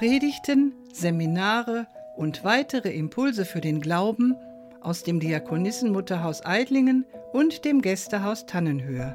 Predigten, Seminare und weitere Impulse für den Glauben aus dem Diakonissenmutterhaus Eidlingen und dem Gästehaus Tannenhöhe.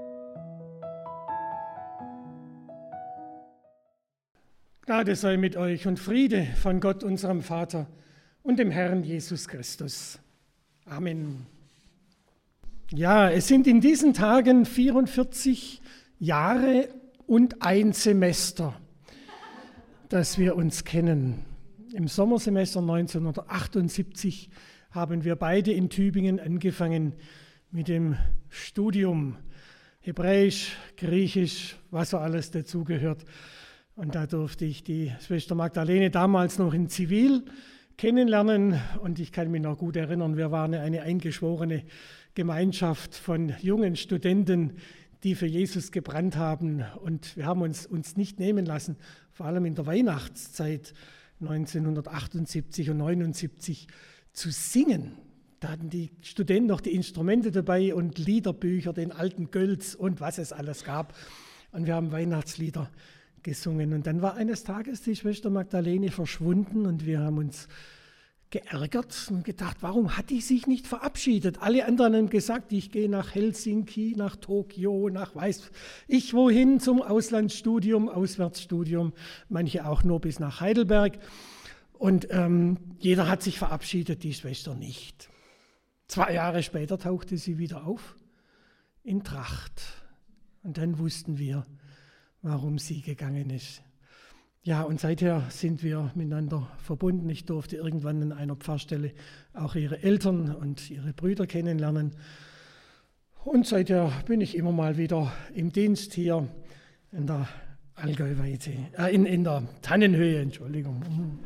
Gnade sei mit euch und Friede von Gott, unserem Vater und dem Herrn Jesus Christus. Amen. Ja, es sind in diesen Tagen 44 Jahre und ein Semester, dass wir uns kennen. Im Sommersemester 1978 haben wir beide in Tübingen angefangen mit dem Studium Hebräisch, Griechisch, was so alles dazugehört. Und da durfte ich die Schwester Magdalene damals noch in Zivil kennenlernen. Und ich kann mich noch gut erinnern, wir waren eine eingeschworene Gemeinschaft von jungen Studenten, die für Jesus gebrannt haben. Und wir haben uns nicht nehmen lassen, vor allem in der Weihnachtszeit 1978 und 1979 zu singen. Da hatten die Studenten noch die Instrumente dabei und Liederbücher, den alten Gölz und was es alles gab. Und wir haben Weihnachtslieder gesungen. Und dann war eines Tages die Schwester Magdalene verschwunden und wir haben uns geärgert und gedacht, warum hat die sich nicht verabschiedet? Alle anderen haben gesagt, ich gehe nach Helsinki, nach Tokio, nach weiß ich wohin zum Auslandsstudium, Auswärtsstudium, manche auch nur bis nach Heidelberg. Und jeder hat sich verabschiedet, die Schwester nicht. 2 Jahre später tauchte sie wieder auf in Tracht. Und dann wussten wir, warum sie gegangen ist. Ja, und seither sind wir miteinander verbunden. Ich durfte irgendwann an einer Pfarrstelle auch ihre Eltern und ihre Brüder kennenlernen. Und seither bin ich immer mal wieder im Dienst hier in der Allgäuweite, in der Tannenhöhe, Entschuldigung.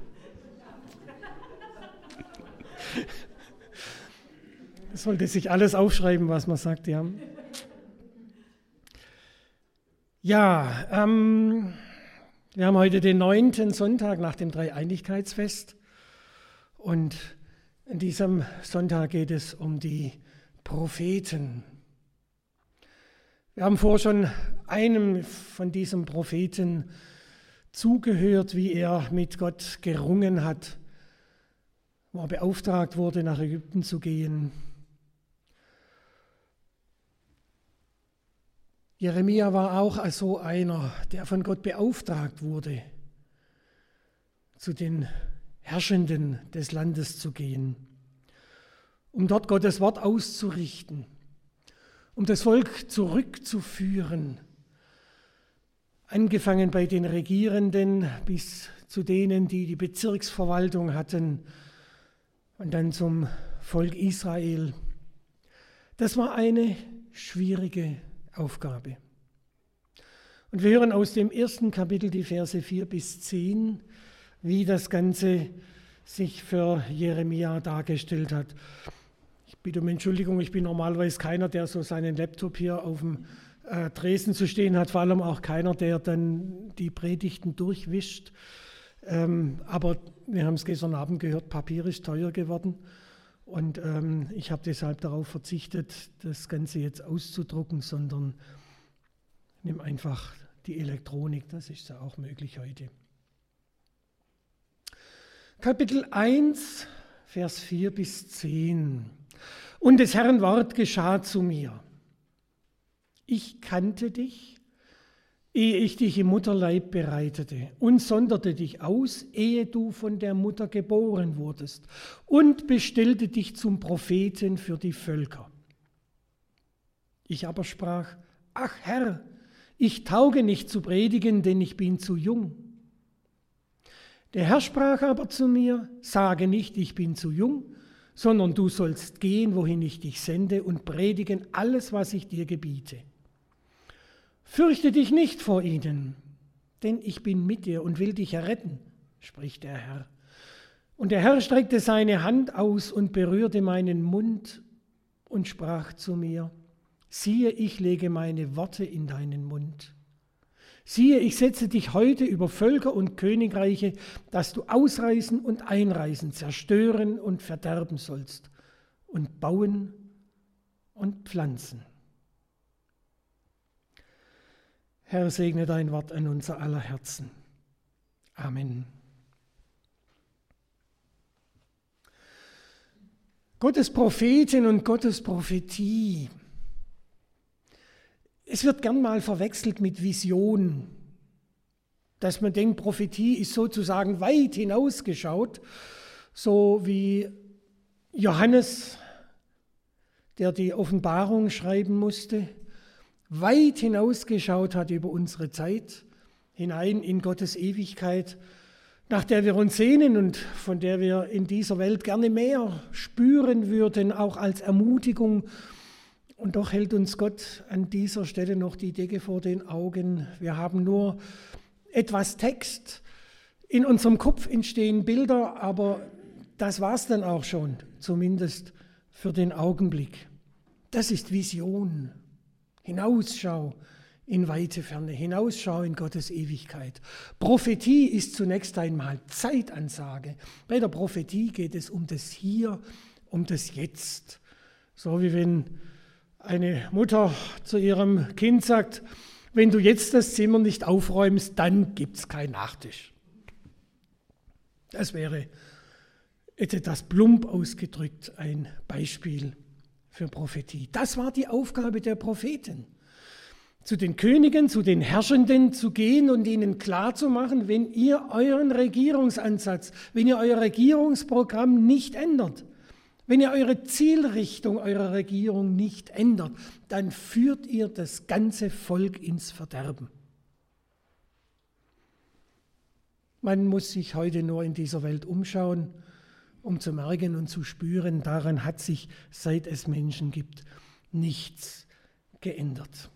Das sollte sich alles aufschreiben, was man sagt, ja. Ja, wir haben heute den 9. Sonntag nach dem Dreieinigkeitsfest und an diesem Sonntag geht es um die Propheten. Wir haben vorher schon einem von diesen Propheten zugehört, wie er mit Gott gerungen hat, wo er beauftragt wurde, nach Ägypten zu gehen. Jeremia war auch so einer, der von Gott beauftragt wurde, zu den Herrschenden des Landes zu gehen, um dort Gottes Wort auszurichten, um das Volk zurückzuführen, angefangen bei den Regierenden bis zu denen, die die Bezirksverwaltung hatten und dann zum Volk Israel. Das war eine schwierige Aufgabe. Und wir hören aus dem 1. Kapitel die Verse 4 bis 10, wie das Ganze sich für Jeremia dargestellt hat. Ich bitte um Entschuldigung, ich bin normalerweise keiner, der so seinen Laptop hier auf dem Tresen zu stehen hat, vor allem auch keiner, der dann die Predigten durchwischt. Aber wir haben es gestern Abend gehört, Papier ist teuer geworden. Und ich habe deshalb darauf verzichtet, das Ganze jetzt auszudrucken, sondern nimm einfach die Elektronik, das ist ja auch möglich heute. Kapitel 1, Vers 4 bis 10. Und des Herrn Wort geschah zu mir. Ich kannte dich, ehe ich dich im Mutterleib bereitete und sonderte dich aus, ehe du von der Mutter geboren wurdest und bestellte dich zum Propheten für die Völker. Ich aber sprach, ach Herr, ich tauge nicht zu predigen, denn ich bin zu jung. Der Herr sprach aber zu mir, sage nicht, ich bin zu jung, sondern du sollst gehen, wohin ich dich sende und predigen alles, was ich dir gebiete. Fürchte dich nicht vor ihnen, denn ich bin mit dir und will dich erretten, spricht der Herr. Und der Herr streckte seine Hand aus und berührte meinen Mund und sprach zu mir, siehe, ich lege meine Worte in deinen Mund. Siehe, ich setze dich heute über Völker und Königreiche, dass du ausreißen und einreißen, zerstören und verderben sollst und bauen und pflanzen. Herr, segne dein Wort an unser aller Herzen. Amen. Gottes Propheten und Gottes Prophetie. Es wird gern mal verwechselt mit Vision, dass man denkt, Prophetie ist sozusagen weit hinausgeschaut, so wie Johannes, der die Offenbarung schreiben musste, weit hinausgeschaut hat über unsere Zeit, hinein in Gottes Ewigkeit, nach der wir uns sehnen und von der wir in dieser Welt gerne mehr spüren würden, auch als Ermutigung. Und doch hält uns Gott an dieser Stelle noch die Decke vor den Augen. Wir haben nur etwas Text. In unserem Kopf entstehen Bilder, aber das war es dann auch schon, zumindest für den Augenblick. Das ist Vision, Hinausschau in weite Ferne, Hinausschau in Gottes Ewigkeit. Prophetie ist zunächst einmal Zeitansage. Bei der Prophetie geht es um das Hier, um das Jetzt. So wie wenn eine Mutter zu ihrem Kind sagt, wenn du jetzt das Zimmer nicht aufräumst, dann gibt es keinen Nachtisch. Das wäre etwas plump ausgedrückt ein Beispiel für Prophetie. Das war die Aufgabe der Propheten. Zu den Königen, zu den Herrschenden zu gehen und ihnen klarzumachen, wenn ihr euren Regierungsansatz, wenn ihr euer Regierungsprogramm nicht ändert, wenn ihr eure Zielrichtung eurer Regierung nicht ändert, dann führt ihr das ganze Volk ins Verderben. Man muss sich heute nur in dieser Welt umschauen, um zu merken und zu spüren, daran hat sich, seit es Menschen gibt, nichts geändert.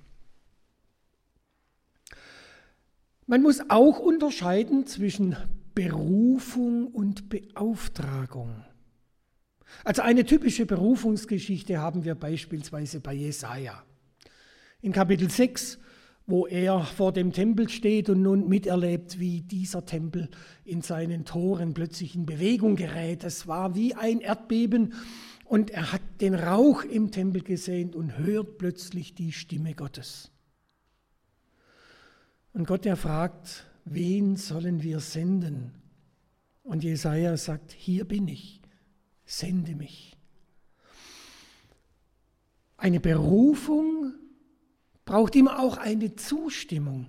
Man muss auch unterscheiden zwischen Berufung und Beauftragung. Also eine typische Berufungsgeschichte haben wir beispielsweise bei Jesaja. In Kapitel 6, wo er vor dem Tempel steht und nun miterlebt, wie dieser Tempel in seinen Toren plötzlich in Bewegung gerät. Es war wie ein Erdbeben und er hat den Rauch im Tempel gesehen und hört plötzlich die Stimme Gottes. Und Gott, der fragt, wen sollen wir senden? Und Jesaja sagt, hier bin ich. Sende mich. Eine Berufung braucht immer auch eine Zustimmung.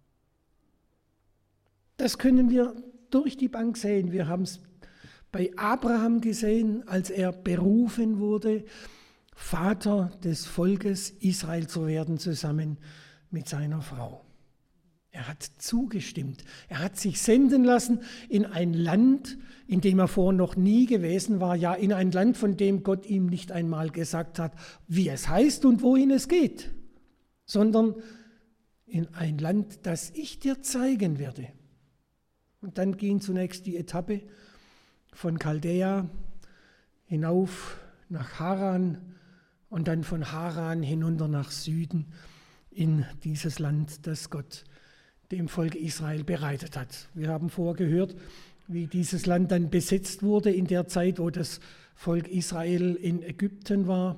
Das können wir durch die Bank sehen. Wir haben es bei Abraham gesehen, als er berufen wurde, Vater des Volkes Israel zu werden, zusammen mit seiner Frau. Er hat zugestimmt. Er hat sich senden lassen in ein Land, in dem er vorher noch nie gewesen war, ja in ein Land, von dem Gott ihm nicht einmal gesagt hat, wie es heißt und wohin es geht, sondern in ein Land, das ich dir zeigen werde. Und dann ging zunächst die Etappe von Chaldea hinauf nach Haran und dann von Haran hinunter nach Süden in dieses Land, das Gott dem Volk Israel bereitet hat. Wir haben vorher gehört, wie dieses Land dann besetzt wurde in der Zeit, wo das Volk Israel in Ägypten war.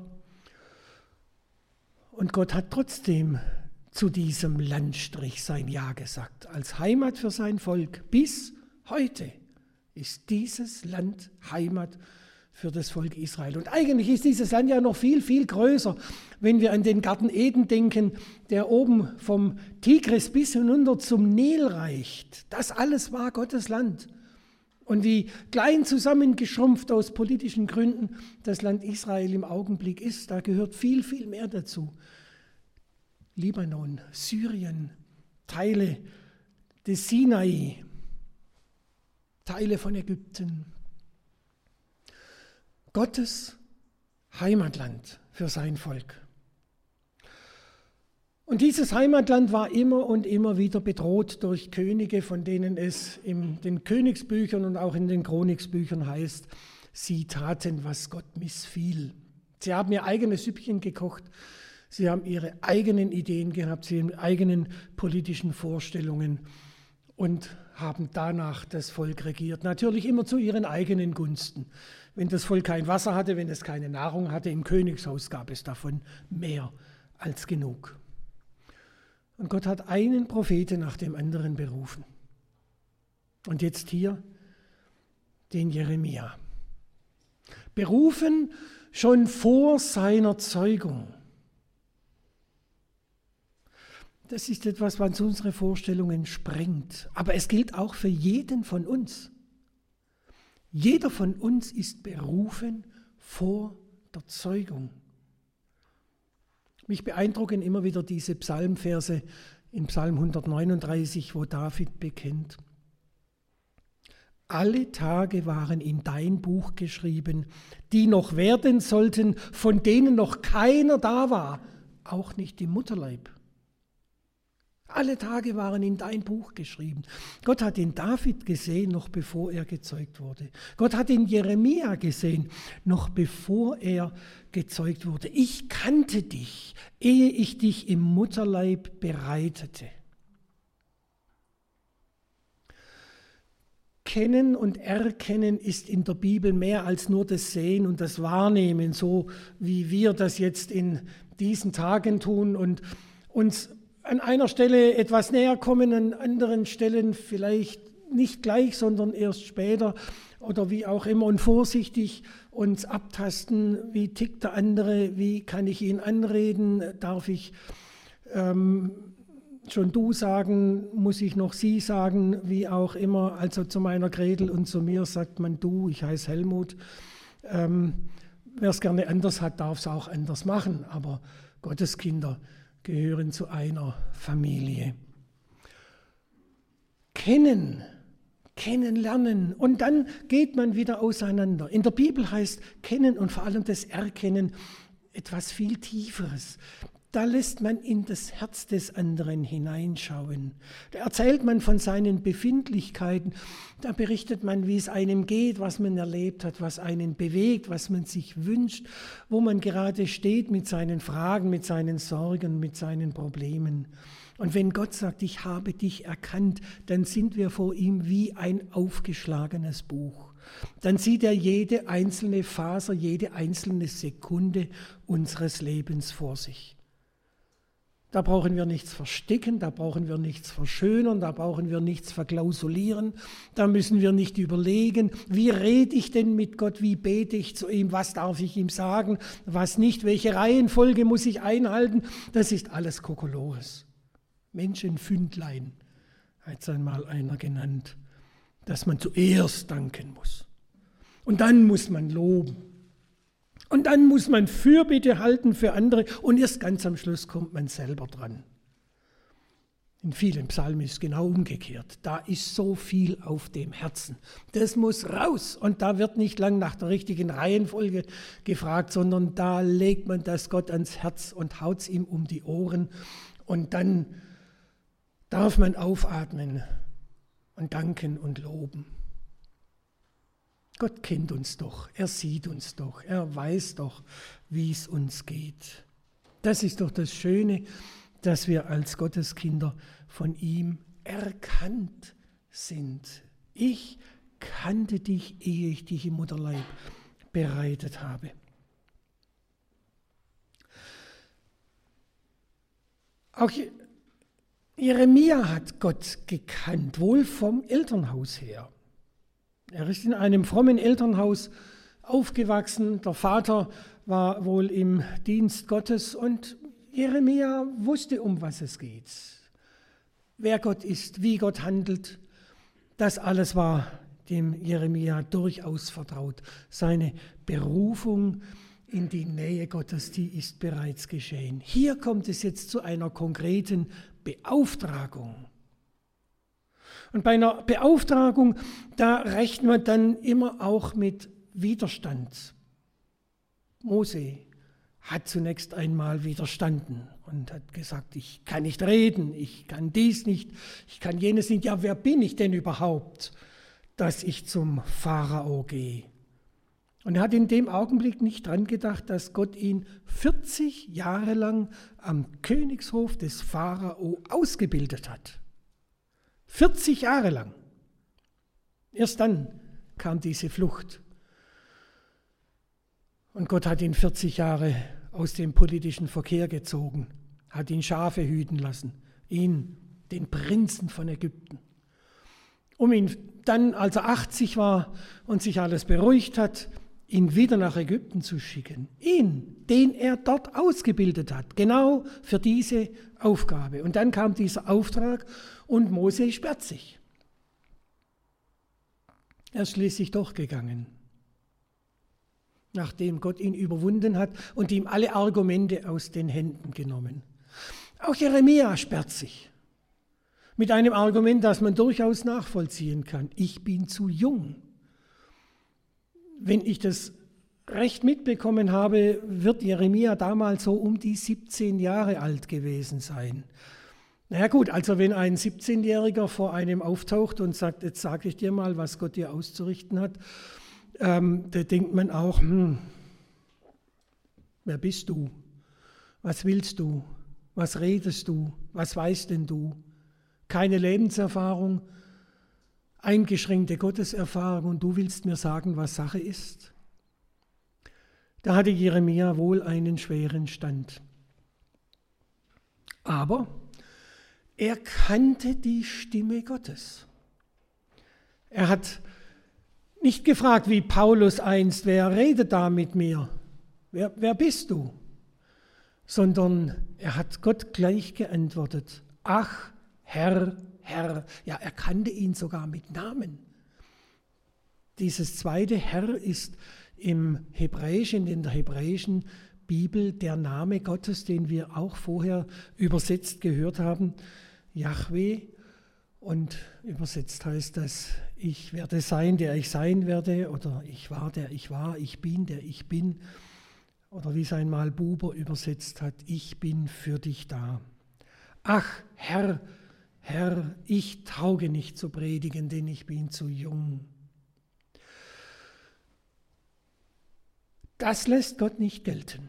Und Gott hat trotzdem zu diesem Landstrich sein Ja gesagt, als Heimat für sein Volk. Bis heute ist dieses Land Heimat für das Volk Israel. Und eigentlich ist dieses Land ja noch viel, viel größer, wenn wir an den Garten Eden denken, der oben vom Tigris bis hinunter zum Nil reicht. Das alles war Gottes Land. Und wie klein zusammengeschrumpft aus politischen Gründen das Land Israel im Augenblick ist, da gehört viel, viel mehr dazu. Libanon, Syrien, Teile des Sinai, Teile von Ägypten. Gottes Heimatland für sein Volk. Und dieses Heimatland war immer und immer wieder bedroht durch Könige, von denen es in den Königsbüchern und auch in den Chroniksbüchern heißt, sie taten, was Gott missfiel. Sie haben ihr eigenes Süppchen gekocht, sie haben ihre eigenen Ideen gehabt, sie haben ihre eigenen politischen Vorstellungen und haben danach das Volk regiert. Natürlich immer zu ihren eigenen Gunsten. Wenn das Volk kein Wasser hatte, wenn es keine Nahrung hatte, im Königshaus gab es davon mehr als genug. Und Gott hat einen Propheten nach dem anderen berufen. Und jetzt hier den Jeremia. Berufen schon vor seiner Zeugung. Das ist etwas, was unsere Vorstellungen sprengt. Aber es gilt auch für jeden von uns. Jeder von uns ist berufen vor der Zeugung. Mich beeindrucken immer wieder diese Psalmverse in Psalm 139, wo David bekennt: Alle Tage waren in dein Buch geschrieben, die noch werden sollten, von denen noch keiner da war, auch nicht im Mutterleib. Alle Tage waren in dein Buch geschrieben. Gott hat den David gesehen, noch bevor er gezeugt wurde. Gott hat den Jeremia gesehen, noch bevor er gezeugt wurde. Ich kannte dich, ehe ich dich im Mutterleib bereitete. Kennen und erkennen ist in der Bibel mehr als nur das Sehen und das Wahrnehmen, so wie wir das jetzt in diesen Tagen tun und uns an einer Stelle etwas näher kommen, an anderen Stellen vielleicht nicht gleich, sondern erst später oder wie auch immer und vorsichtig uns abtasten, wie tickt der andere, wie kann ich ihn anreden, darf ich schon du sagen, muss ich noch sie sagen, wie auch immer. Also zu meiner Gretel und zu mir sagt man du, ich heiße Helmut. Wer es gerne anders hat, darf es auch anders machen, aber Gottes Kinder gehören zu einer Familie. Kennenlernen und dann geht man wieder auseinander. In der Bibel heißt kennen und vor allem das Erkennen etwas viel Tieferes. Da lässt man in das Herz des anderen hineinschauen. Da erzählt man von seinen Befindlichkeiten. Da berichtet man, wie es einem geht, was man erlebt hat, was einen bewegt, was man sich wünscht, wo man gerade steht mit seinen Fragen, mit seinen Sorgen, mit seinen Problemen. Und wenn Gott sagt, ich habe dich erkannt, dann sind wir vor ihm wie ein aufgeschlagenes Buch. Dann sieht er jede einzelne Faser, jede einzelne Sekunde unseres Lebens vor sich. Da brauchen wir nichts verstecken, da brauchen wir nichts verschönern, da brauchen wir nichts verklausulieren, da müssen wir nicht überlegen, wie rede ich denn mit Gott, wie bete ich zu ihm, was darf ich ihm sagen, was nicht, welche Reihenfolge muss ich einhalten, das ist alles Kokolores. Menschenfündlein, hat es einmal einer genannt, dass man zuerst danken muss. Und dann muss man loben. Und dann muss man Fürbitte halten für andere und erst ganz am Schluss kommt man selber dran. In vielen Psalmen ist es genau umgekehrt. Da ist so viel auf dem Herzen. Das muss raus und da wird nicht lang nach der richtigen Reihenfolge gefragt, sondern da legt man das Gott ans Herz und haut es ihm um die Ohren und dann darf man aufatmen und danken und loben. Gott kennt uns doch, er sieht uns doch, er weiß doch, wie es uns geht. Das ist doch das Schöne, dass wir als Gotteskinder von ihm erkannt sind. Ich kannte dich, ehe ich dich im Mutterleib bereitet habe. Auch Jeremia hat Gott gekannt, wohl vom Elternhaus her. Er ist in einem frommen Elternhaus aufgewachsen. Der Vater war wohl im Dienst Gottes und Jeremia wusste, um was es geht. Wer Gott ist, wie Gott handelt, das alles war dem Jeremia durchaus vertraut. Seine Berufung in die Nähe Gottes, die ist bereits geschehen. Hier kommt es jetzt zu einer konkreten Beauftragung. Und bei einer Beauftragung, da rechnet man dann immer auch mit Widerstand. Mose hat zunächst einmal widerstanden und hat gesagt, ich kann nicht reden, ich kann dies nicht, ich kann jenes nicht. Ja, wer bin ich denn überhaupt, dass ich zum Pharao gehe? Und er hat in dem Augenblick nicht dran gedacht, dass Gott ihn 40 Jahre lang am Königshof des Pharao ausgebildet hat. 40 Jahre lang. Erst dann kam diese Flucht. Und Gott hat ihn 40 Jahre aus dem politischen Verkehr gezogen, hat ihn Schafe hüten lassen, ihn, den Prinzen von Ägypten. um ihn dann, als er 80 war und sich alles beruhigt hat, ihn wieder nach Ägypten zu schicken. Ihn, den er dort ausgebildet hat, genau für diese Aufgabe. Und dann kam dieser Auftrag und Mose sperrt sich. Er ist schließlich doch gegangen, nachdem Gott ihn überwunden hat und ihm alle Argumente aus den Händen genommen. Auch Jeremia sperrt sich mit einem Argument, das man durchaus nachvollziehen kann. Ich bin zu jung. Wenn ich das recht mitbekommen habe, wird Jeremia damals so um die 17 Jahre alt gewesen sein. Na ja gut, also wenn ein 17-Jähriger vor einem auftaucht und sagt, jetzt sage ich dir mal, was Gott dir auszurichten hat, da denkt man auch, wer bist du? Was willst du? Was redest du? Was weißt denn du? Keine Lebenserfahrung, eingeschränkte Gotteserfahrung und du willst mir sagen, was Sache ist? Da hatte Jeremia wohl einen schweren Stand. Aber er kannte die Stimme Gottes. Er hat nicht gefragt, wie Paulus einst, wer redet da mit mir? Wer bist du? Sondern er hat Gott gleich geantwortet. Ach, Herr, Herr. Ja, er kannte ihn sogar mit Namen. Dieses zweite Herr ist im Hebräischen, in der hebräischen Bibel der Name Gottes, den wir auch vorher übersetzt gehört haben, Jahwe. Und übersetzt heißt das, ich werde sein, der ich sein werde, oder ich war, der ich war, ich bin, der ich bin. Oder wie es einmal Buber übersetzt hat, ich bin für dich da. Ach, Herr, Herr, ich tauge nicht zu predigen, denn ich bin zu jung. Das lässt Gott nicht gelten.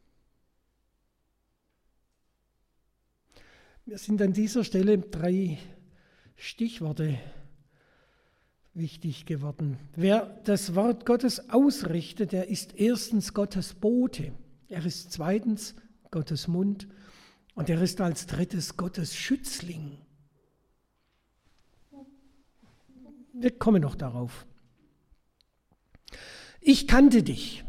Mir sind an dieser Stelle 3 Stichworte wichtig geworden. Wer das Wort Gottes ausrichtet, der ist erstens Gottes Bote, er ist zweitens Gottes Mund und er ist als drittes Gottes Schützling. Wir kommen noch darauf. Ich kannte dich.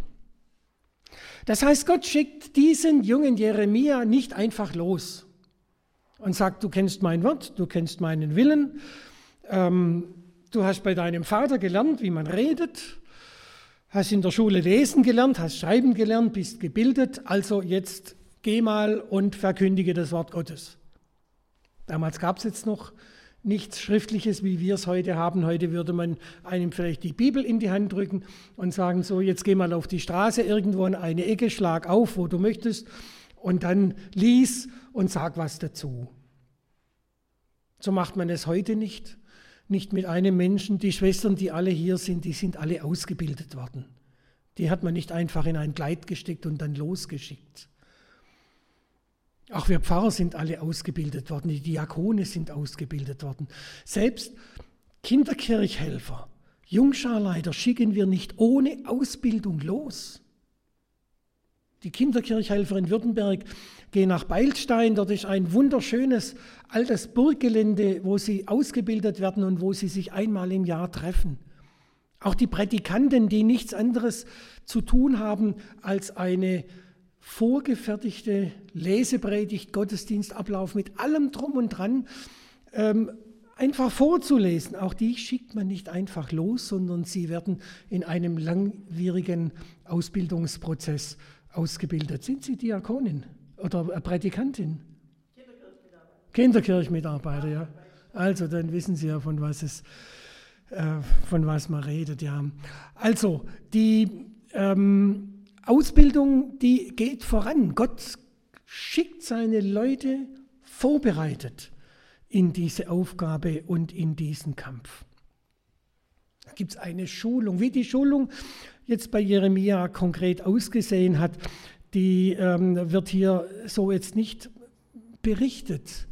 Das heißt, Gott schickt diesen jungen Jeremia nicht einfach los und sagt, du kennst mein Wort, du kennst meinen Willen, du hast bei deinem Vater gelernt, wie man redet, hast in der Schule lesen gelernt, hast schreiben gelernt, bist gebildet, also jetzt geh mal und verkündige das Wort Gottes. Damals gab es jetzt noch nichts Schriftliches, wie wir es heute haben. Heute würde man einem vielleicht die Bibel in die Hand drücken und sagen, so jetzt geh mal auf die Straße irgendwo in eine Ecke, schlag auf, wo du möchtest und dann lies und sag was dazu. So macht man es heute nicht. Nicht mit einem Menschen. Die Schwestern, die alle hier sind, die sind alle ausgebildet worden. Die hat man nicht einfach in ein Kleid gesteckt und dann losgeschickt. Auch wir Pfarrer sind alle ausgebildet worden, die Diakone sind ausgebildet worden. Selbst Kinderkirchhelfer, Jungscharleiter schicken wir nicht ohne Ausbildung los. Die Kinderkirchhelfer in Württemberg gehen nach Beilstein, dort ist ein wunderschönes altes Burggelände, wo sie ausgebildet werden und wo sie sich einmal im Jahr treffen. Auch die Prädikanten, die nichts anderes zu tun haben, als eine vorgefertigte Lesepredigt, Gottesdienstablauf mit allem Drum und Dran einfach vorzulesen. Auch die schickt man nicht einfach los, sondern sie werden in einem langwierigen Ausbildungsprozess ausgebildet. Sind Sie Diakonin oder Prädikantin? Kinderkirchmitarbeiter, ja. Also dann wissen Sie ja, von was man redet, ja. Also die Ausbildung, die geht voran. Gott schickt seine Leute vorbereitet in diese Aufgabe und in diesen Kampf. Da gibt es eine Schulung. Wie die Schulung jetzt bei Jeremia konkret ausgesehen hat, die wird hier so jetzt nicht berichtet.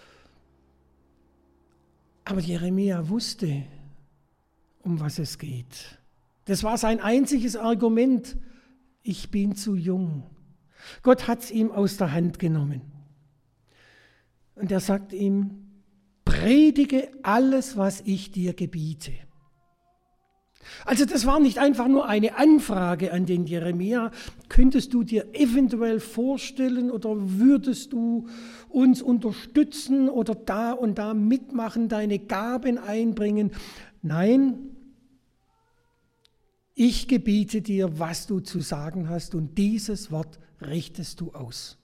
Aber Jeremia wusste, um was es geht. Das war sein einziges Argument. Ich bin zu jung. Gott hat es ihm aus der Hand genommen. Und er sagt ihm, predige alles, was ich dir gebiete. Also das war nicht einfach nur eine Anfrage an den Jeremia. Könntest du dir eventuell vorstellen oder würdest du uns unterstützen oder da und da mitmachen, deine Gaben einbringen? Nein, ich gebiete dir, was du zu sagen hast, und dieses Wort richtest du aus.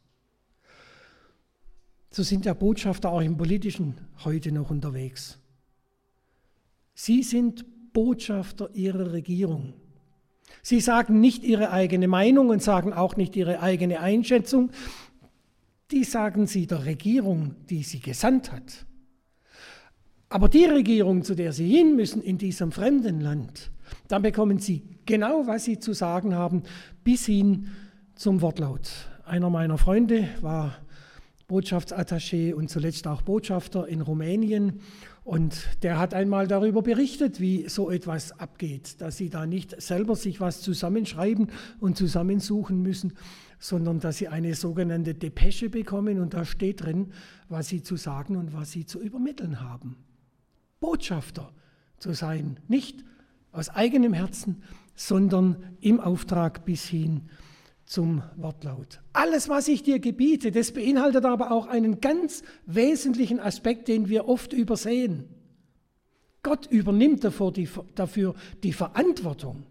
So sind ja Botschafter auch im Politischen heute noch unterwegs. Sie sind Botschafter ihrer Regierung. Sie sagen nicht ihre eigene Meinung und sagen auch nicht ihre eigene Einschätzung. Die sagen sie der Regierung, die sie gesandt hat. Aber die Regierung, zu der sie hin müssen in diesem fremden Land, dann bekommen sie genau, was sie zu sagen haben, bis hin zum Wortlaut. Einer meiner Freunde war Botschaftsattaché und zuletzt auch Botschafter in Rumänien. Und der hat einmal darüber berichtet, wie so etwas abgeht, dass sie da nicht selber sich was zusammenschreiben und zusammensuchen müssen, sondern dass sie eine sogenannte Depesche bekommen und da steht drin, was sie zu sagen und was sie zu übermitteln haben. Botschafter zu sein, nicht aus eigenem Herzen, sondern im Auftrag bis hin zum Wortlaut. Alles, was ich dir gebiete, das beinhaltet aber auch einen ganz wesentlichen Aspekt, den wir oft übersehen. Gott übernimmt dafür die Verantwortung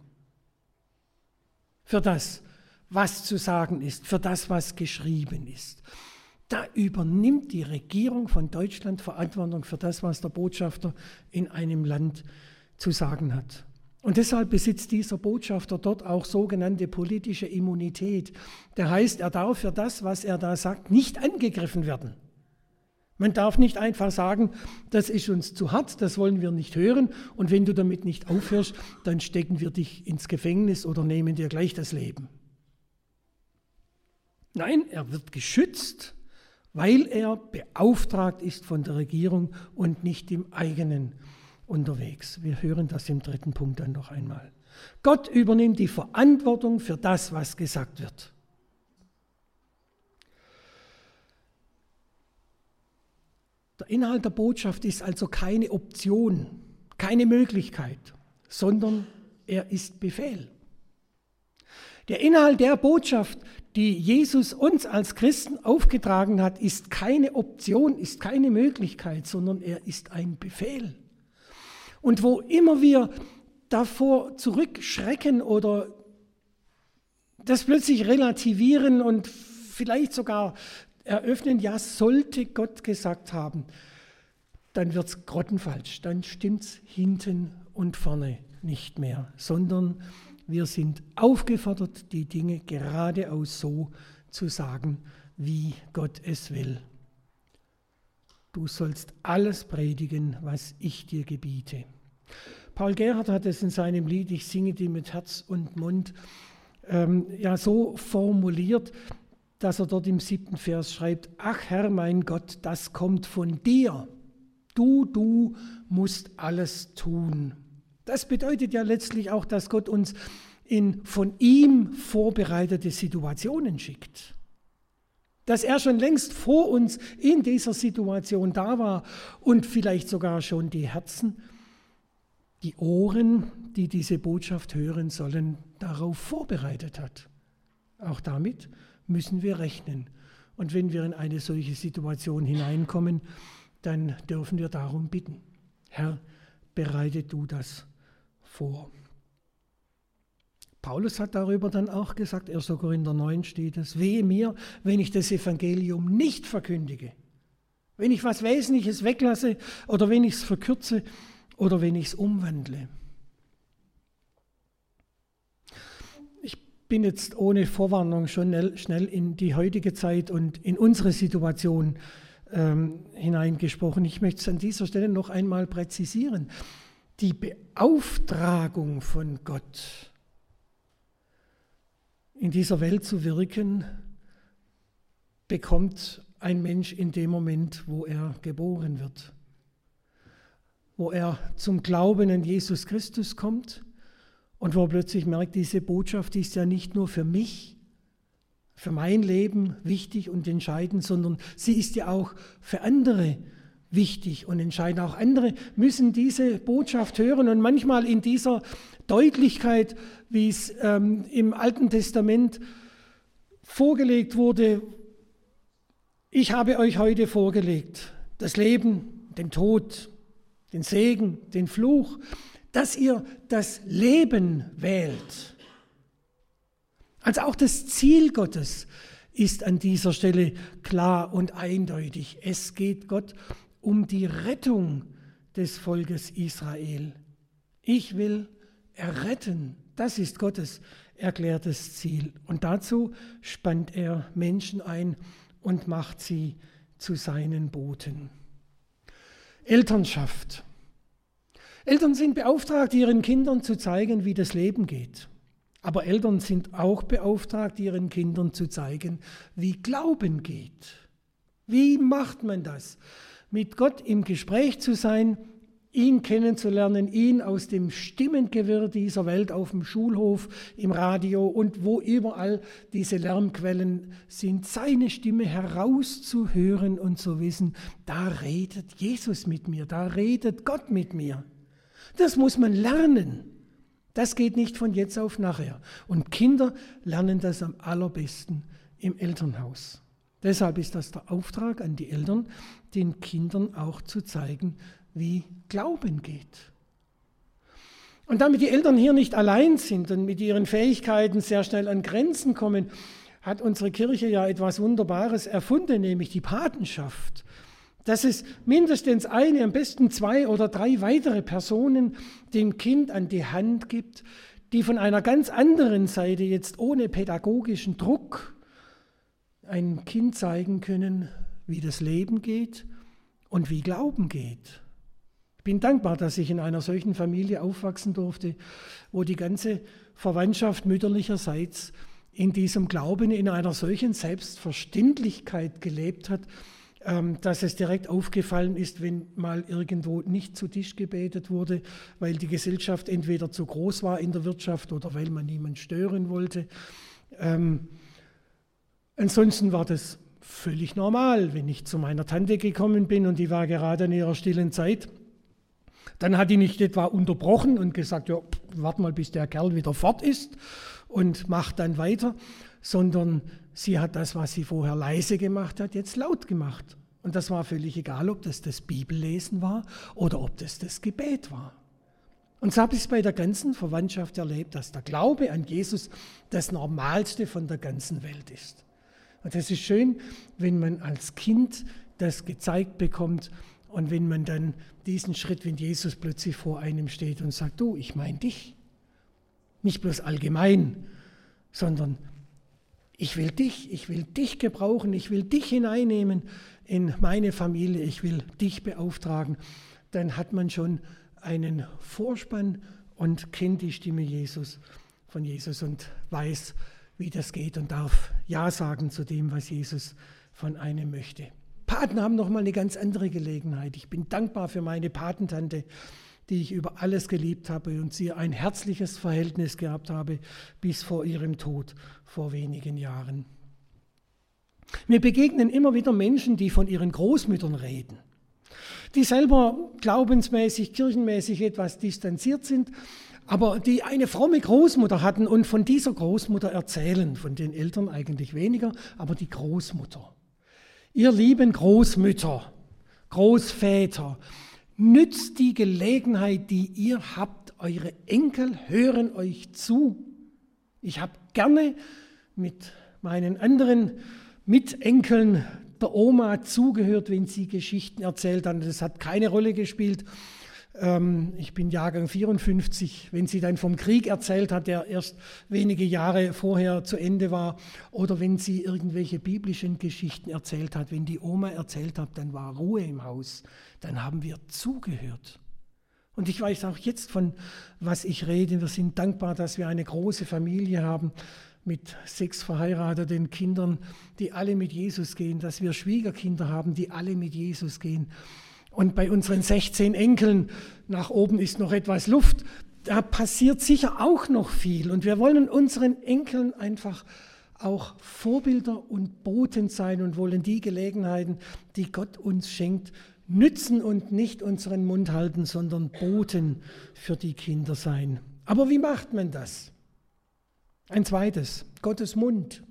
für das, was zu sagen ist, für das, was geschrieben ist. Da übernimmt die Regierung von Deutschland Verantwortung für das, was der Botschafter in einem Land zu sagen hat. Und deshalb besitzt dieser Botschafter dort auch sogenannte politische Immunität. Der heißt, er darf für das, was er da sagt, nicht angegriffen werden. Man darf nicht einfach sagen, das ist uns zu hart, das wollen wir nicht hören, und wenn du damit nicht aufhörst, dann stecken wir dich ins Gefängnis oder nehmen dir gleich das Leben. Nein, er wird geschützt, weil er beauftragt ist von der Regierung und nicht im eigenen unterwegs. Wir hören das im 3. Punkt dann noch einmal. Gott übernimmt die Verantwortung für das, was gesagt wird. Der Inhalt der Botschaft ist also keine Option, keine Möglichkeit, sondern er ist Befehl. Der Inhalt der Botschaft, die Jesus uns als Christen aufgetragen hat, ist keine Option, ist keine Möglichkeit, sondern er ist ein Befehl. Und wo immer wir davor zurückschrecken oder das plötzlich relativieren und vielleicht sogar eröffnen, ja, sollte Gott gesagt haben, dann wird es grottenfalsch, dann stimmt es hinten und vorne nicht mehr, sondern wir sind aufgefordert, die Dinge geradeaus so zu sagen, wie Gott es will. Du sollst alles predigen, was ich dir gebiete. Paul Gerhardt hat es in seinem Lied Ich singe dir mit Herz und Mund so formuliert, dass er dort im 7. Vers schreibt, ach Herr mein Gott, das kommt von dir. Du musst alles tun. Das bedeutet ja letztlich auch, dass Gott uns in von ihm vorbereitete Situationen schickt. Dass er schon längst vor uns in dieser Situation da war und vielleicht sogar schon die Herzen, die Ohren, die diese Botschaft hören sollen, darauf vorbereitet hat. Auch damit müssen wir rechnen. Und wenn wir in eine solche Situation hineinkommen, dann dürfen wir darum bitten. Herr, bereite du das vor. Paulus hat darüber dann auch gesagt, 1. Korinther 9 steht es, wehe mir, wenn ich das Evangelium nicht verkündige, wenn ich was Wesentliches weglasse oder wenn ich es verkürze oder wenn ich es umwandle. Ich bin jetzt ohne Vorwarnung schon schnell in die heutige Zeit und in unsere Situation hineingesprochen. Ich möchte es an dieser Stelle noch einmal präzisieren. Die Beauftragung von Gott, in dieser Welt zu wirken, bekommt ein Mensch in dem Moment, wo er geboren wird, wo er zum Glauben an Jesus Christus kommt und wo er plötzlich merkt, diese Botschaft ist ja nicht nur für mich, für mein Leben wichtig und entscheidend, sondern sie ist ja auch für andere wichtig und entscheidend. Auch andere müssen diese Botschaft hören und manchmal in dieser Deutlichkeit, wie es im Alten Testament vorgelegt wurde. Ich habe euch heute vorgelegt, das Leben, den Tod, den Segen, den Fluch, dass ihr das Leben wählt. Also auch das Ziel Gottes ist an dieser Stelle klar und eindeutig. Es geht Gott um die Rettung des Volkes Israel. Ich will erretten, das ist Gottes erklärtes Ziel. Und dazu spannt er Menschen ein und macht sie zu seinen Boten. Elternschaft. Eltern sind beauftragt, ihren Kindern zu zeigen, wie das Leben geht. Aber Eltern sind auch beauftragt, ihren Kindern zu zeigen, wie Glauben geht. Wie macht man das? Mit Gott im Gespräch zu sein, ihn kennenzulernen, ihn aus dem Stimmengewirr dieser Welt auf dem Schulhof, im Radio und wo überall diese Lärmquellen sind, seine Stimme herauszuhören und zu wissen, da redet Jesus mit mir, da redet Gott mit mir. Das muss man lernen. Das geht nicht von jetzt auf nachher. Und Kinder lernen das am allerbesten im Elternhaus. Deshalb ist das der Auftrag an die Eltern, den Kindern auch zu zeigen, wie Glauben geht. Und damit die Eltern hier nicht allein sind und mit ihren Fähigkeiten sehr schnell an Grenzen kommen, hat unsere Kirche ja etwas Wunderbares erfunden, nämlich die Patenschaft. Dass es mindestens eine, am besten 2 oder 3 weitere Personen dem Kind an die Hand gibt, die von einer ganz anderen Seite jetzt ohne pädagogischen Druck einem Kind zeigen können, wie das Leben geht und wie Glauben geht. Ich bin dankbar, dass ich in einer solchen Familie aufwachsen durfte, wo die ganze Verwandtschaft mütterlicherseits in diesem Glauben, in einer solchen Selbstverständlichkeit gelebt hat, dass es direkt aufgefallen ist, wenn mal irgendwo nicht zu Tisch gebetet wurde, weil die Gesellschaft entweder zu groß war in der Wirtschaft oder weil man niemanden stören wollte. Ansonsten war das völlig normal, wenn ich zu meiner Tante gekommen bin und die war gerade in ihrer stillen Zeit. Dann hat die nicht etwa unterbrochen und gesagt, ja, warte mal, bis der Kerl wieder fort ist und macht dann weiter, sondern sie hat das, was sie vorher leise gemacht hat, jetzt laut gemacht. Und das war völlig egal, ob das Bibellesen war oder ob das Gebet war. Und so habe ich es bei der ganzen Verwandtschaft erlebt, dass der Glaube an Jesus das Normalste von der ganzen Welt ist. Und das ist schön, wenn man als Kind das gezeigt bekommt und wenn man dann diesen Schritt, wenn Jesus plötzlich vor einem steht und sagt, du, ich meine dich. Nicht bloß allgemein, sondern ich will dich gebrauchen, ich will dich hineinnehmen in meine Familie, ich will dich beauftragen. Dann hat man schon einen Vorspann und kennt die Stimme von Jesus und weiß, wie das geht und darf Ja sagen zu dem, was Jesus von einem möchte. Paten haben nochmal eine ganz andere Gelegenheit. Ich bin dankbar für meine Patentante, die ich über alles geliebt habe und sie ein herzliches Verhältnis gehabt habe bis vor ihrem Tod vor wenigen Jahren. Mir begegnen immer wieder Menschen, die von ihren Großmüttern reden, die selber glaubensmäßig, kirchenmäßig etwas distanziert sind, aber die eine fromme Großmutter hatten und von dieser Großmutter erzählen, von den Eltern eigentlich weniger, aber die Großmutter. Ihr lieben Großmütter, Großväter, nützt die Gelegenheit, die ihr habt, eure Enkel hören euch zu. Ich habe gerne mit meinen anderen Mitenkeln der Oma zugehört, wenn sie Geschichten erzählt hat. Das hat keine Rolle gespielt. Ich bin Jahrgang 54, wenn sie dann vom Krieg erzählt hat, der erst wenige Jahre vorher zu Ende war, oder wenn sie irgendwelche biblischen Geschichten erzählt hat, wenn die Oma erzählt hat, dann war Ruhe im Haus, dann haben wir zugehört. Und ich weiß auch jetzt, von was ich rede. Wir sind dankbar, dass wir eine große Familie haben mit 6 verheirateten Kindern, die alle mit Jesus gehen, dass wir Schwiegerkinder haben, die alle mit Jesus gehen. Und bei unseren 16 Enkeln, nach oben ist noch etwas Luft, da passiert sicher auch noch viel. Und wir wollen unseren Enkeln einfach auch Vorbilder und Boten sein und wollen die Gelegenheiten, die Gott uns schenkt, nützen und nicht unseren Mund halten, sondern Boten für die Kinder sein. Aber wie macht man das? Ein zweites, Gottes Mund.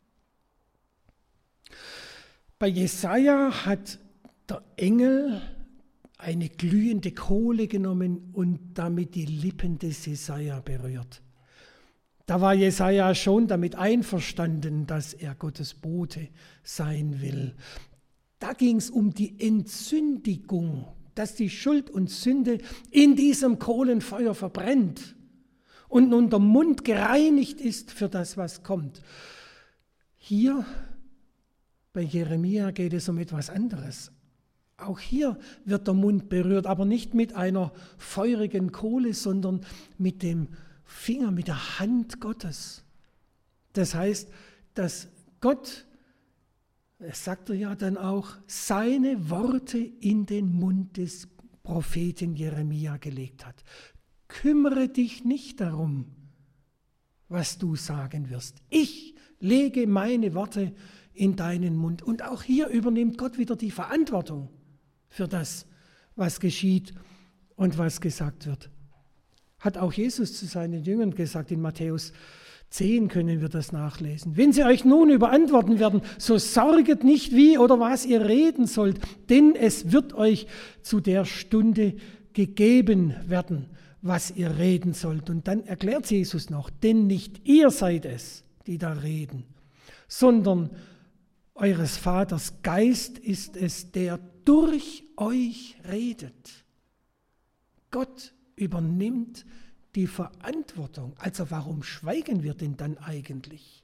Bei Jesaja hat der Engel eine glühende Kohle genommen und damit die Lippen des Jesaja berührt. Da war Jesaja schon damit einverstanden, dass er Gottes Bote sein will. Da ging es um die Entsündigung, dass die Schuld und Sünde in diesem Kohlenfeuer verbrennt und nun der Mund gereinigt ist für das, was kommt. Hier bei Jeremia geht es um etwas anderes. Auch hier wird der Mund berührt, aber nicht mit einer feurigen Kohle, sondern mit dem Finger, mit der Hand Gottes. Das heißt, dass Gott, es sagt er ja dann auch, seine Worte in den Mund des Propheten Jeremia gelegt hat. Kümmere dich nicht darum, was du sagen wirst. Ich lege meine Worte in deinen Mund. Und auch hier übernimmt Gott wieder die Verantwortung für das, was geschieht und was gesagt wird. Hat auch Jesus zu seinen Jüngern gesagt, in Matthäus 10 können wir das nachlesen. Wenn sie euch nun überantworten werden, so sorget nicht, wie oder was ihr reden sollt, denn es wird euch zu der Stunde gegeben werden, was ihr reden sollt. Und dann erklärt Jesus noch, denn nicht ihr seid es, die da reden, sondern eures Vaters Geist ist es, der durch euch redet. Gott übernimmt die Verantwortung. Also warum schweigen wir denn dann eigentlich?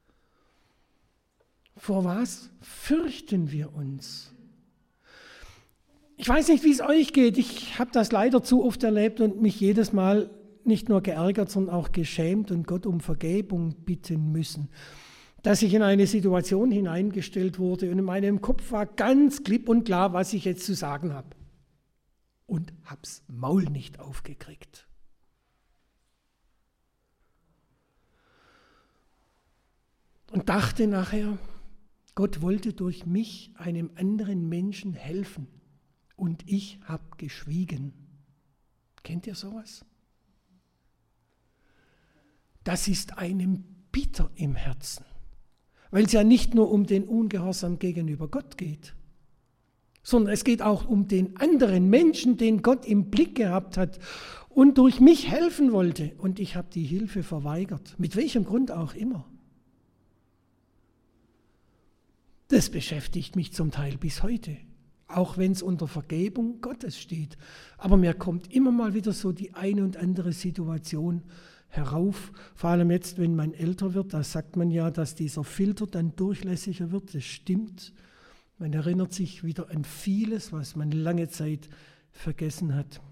Vor was fürchten wir uns? Ich weiß nicht, wie es euch geht. Ich habe das leider zu oft erlebt und mich jedes Mal nicht nur geärgert, sondern auch geschämt und Gott um Vergebung bitten müssen. Dass ich in eine Situation hineingestellt wurde und in meinem Kopf war ganz klipp und klar, was ich jetzt zu sagen habe. Und hab's Maul nicht aufgekriegt. Und dachte nachher, Gott wollte durch mich einem anderen Menschen helfen. Und ich habe geschwiegen. Kennt ihr sowas? Das ist einem bitter im Herzen. Weil es ja nicht nur um den Ungehorsam gegenüber Gott geht, sondern es geht auch um den anderen Menschen, den Gott im Blick gehabt hat und durch mich helfen wollte. Und ich habe die Hilfe verweigert, mit welchem Grund auch immer. Das beschäftigt mich zum Teil bis heute, auch wenn es unter Vergebung Gottes steht. Aber mir kommt immer mal wieder so die eine und andere Situation herauf, vor allem jetzt, wenn man älter wird, da sagt man ja, dass dieser Filter dann durchlässiger wird, das stimmt. Man erinnert sich wieder an vieles, was man lange Zeit vergessen hat.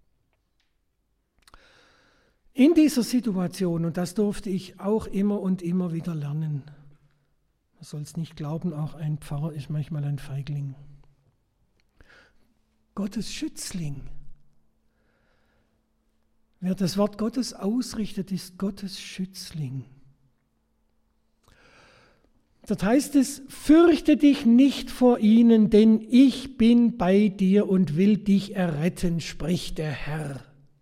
In dieser Situation, und das durfte ich auch immer und immer wieder lernen, man soll es nicht glauben, auch ein Pfarrer ist manchmal ein Feigling. Gottes Schützling. Wer das Wort Gottes ausrichtet, ist Gottes Schützling. Dort heißt es, fürchte dich nicht vor ihnen, denn ich bin bei dir und will dich erretten, spricht der Herr.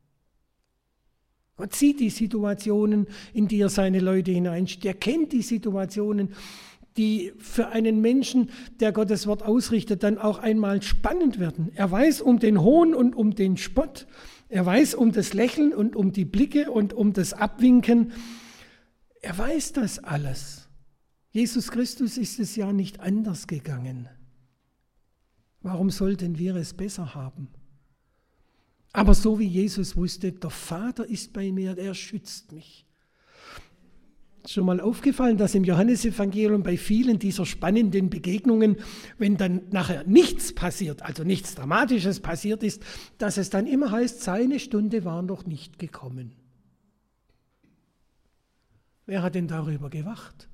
Gott sieht die Situationen, in die er seine Leute hineinstellt. Er kennt die Situationen, die für einen Menschen, der Gottes Wort ausrichtet, dann auch einmal spannend werden. Er weiß um den Hohn und um den Spott. Er weiß um das Lächeln und um die Blicke und um das Abwinken. Er weiß das alles. Jesus Christus ist es ja nicht anders gegangen. Warum sollten wir es besser haben? Aber so wie Jesus wusste, der Vater ist bei mir, er schützt mich. Schon mal aufgefallen, dass im Johannesevangelium bei vielen dieser spannenden Begegnungen, wenn dann nachher nichts passiert, also nichts Dramatisches passiert ist, dass es dann immer heißt, seine Stunde war noch nicht gekommen. Wer hat denn darüber gewacht?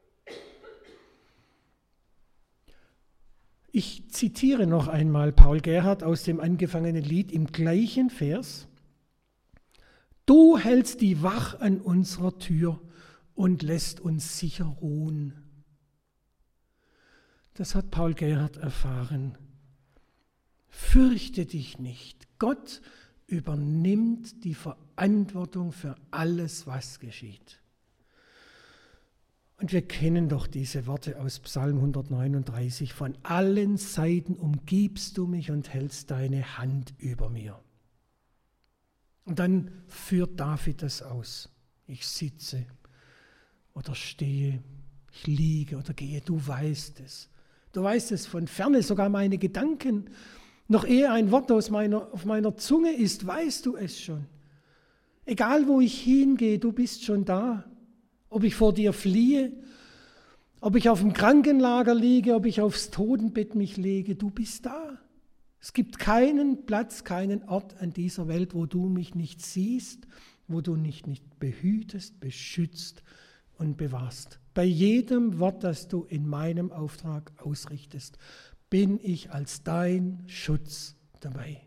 Ich zitiere noch einmal Paul Gerhardt aus dem angefangenen Lied im gleichen Vers. Du hältst die Wach an unserer Tür und lässt uns sicher ruhen. Das hat Paul Gerhardt erfahren. fürchte dich nicht. Gott übernimmt die Verantwortung für alles, was geschieht. Und wir kennen doch diese Worte aus Psalm 139. Von allen Seiten umgibst du mich und hältst deine Hand über mir. Und dann führt David das aus. Ich sitze oder stehe, ich liege oder gehe, du weißt es. Du weißt es von ferne, sogar meine Gedanken. Noch ehe ein Wort auf meiner Zunge ist, weißt du es schon. Egal wo ich hingehe, du bist schon da. Ob ich vor dir fliehe, ob ich auf dem Krankenlager liege, ob ich aufs Totenbett mich lege, du bist da. Es gibt keinen Platz, keinen Ort an dieser Welt, wo du mich nicht siehst, wo du mich nicht behütest, beschützt und bewahrst. Bei jedem Wort, das du in meinem Auftrag ausrichtest, bin ich als dein Schutz dabei.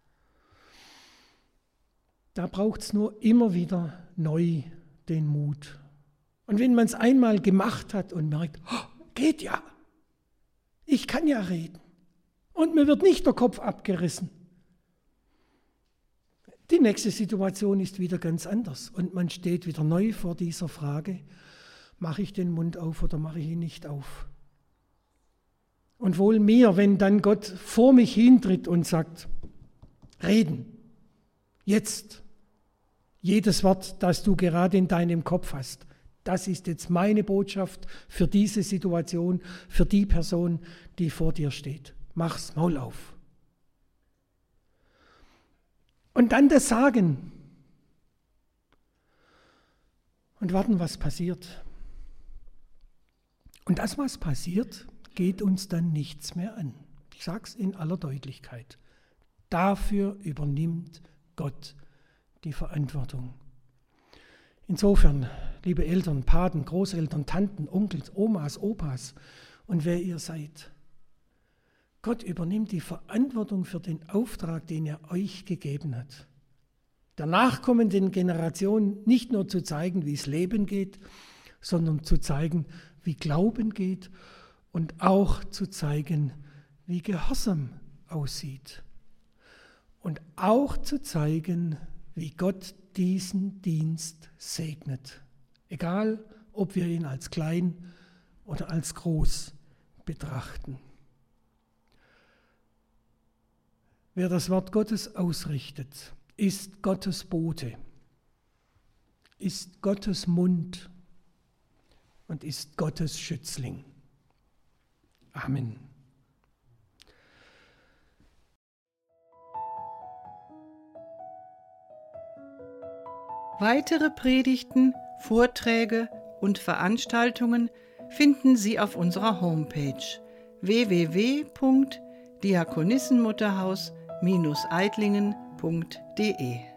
Da braucht es nur immer wieder neu den Mut. Und wenn man es einmal gemacht hat und merkt, oh, geht ja, ich kann ja reden und mir wird nicht der Kopf abgerissen. Die nächste Situation ist wieder ganz anders und man steht wieder neu vor dieser Frage, mache ich den Mund auf oder mache ich ihn nicht auf? Und wohl mir, wenn dann Gott vor mich hintritt und sagt, reden, jetzt, jedes Wort, das du gerade in deinem Kopf hast, das ist jetzt meine Botschaft für diese Situation, für die Person, die vor dir steht. Mach's Maul auf. Und dann das Sagen. Und warten, was passiert. Und das, was passiert, geht uns dann nichts mehr an. Ich sage es in aller Deutlichkeit. Dafür übernimmt Gott die Verantwortung. Insofern, liebe Eltern, Paten, Großeltern, Tanten, Onkels, Omas, Opas und wer ihr seid, Gott übernimmt die Verantwortung für den Auftrag, den er euch gegeben hat. Der nachkommenden Generation nicht nur zu zeigen, wie es Leben geht, sondern zu zeigen, wie Glauben geht und auch zu zeigen, wie Gehorsam aussieht. Und auch zu zeigen, wie Gott diesen Dienst segnet. Egal, ob wir ihn als klein oder als groß betrachten. Wer das Wort Gottes ausrichtet, ist Gottes Bote, ist Gottes Mund und ist Gottes Schützling. Amen. Weitere Predigten, Vorträge und Veranstaltungen finden Sie auf unserer Homepage www.diakonissenmutterhaus-eidlingen.de